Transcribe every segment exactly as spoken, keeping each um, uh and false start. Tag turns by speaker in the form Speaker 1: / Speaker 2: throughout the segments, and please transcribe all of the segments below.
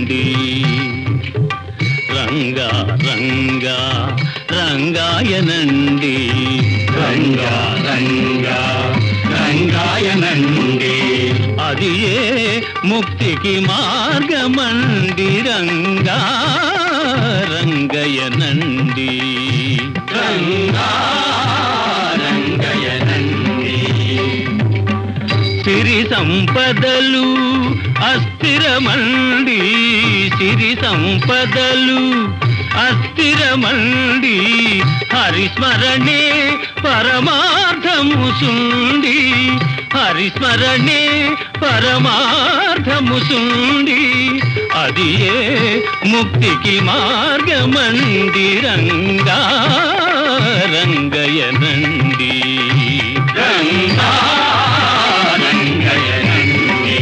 Speaker 1: రంగాయనండి. రంగా రంగా రంగాయనండి.
Speaker 2: రంగా రంగా రంగాయనండి.
Speaker 1: అది ఏ ముక్తికి మార్గమండి. రంగా రంగయనండి.
Speaker 2: రంగా రంగయనండి.
Speaker 1: సిరి సంపదలు అస్థిరమండి. సిరి సంపదలు అస్థిరమండి. హరిస్మరణే పరమార్థము సుండి. హరిస్మరణే పరమార్థము సుండి. అది ఏ ముక్తికి మార్గమండి. రంగా రంగయనండి.
Speaker 2: రంగా రంగయనండి.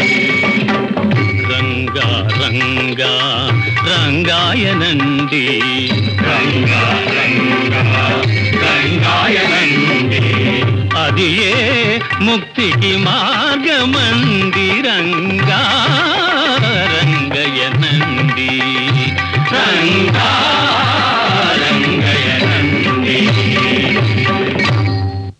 Speaker 1: రంగా రంగా రంగాయనండి.
Speaker 2: రంగా రంగా రంగాయనండి.
Speaker 1: అది ఏ ముక్తికి మార్గమండి. రంగా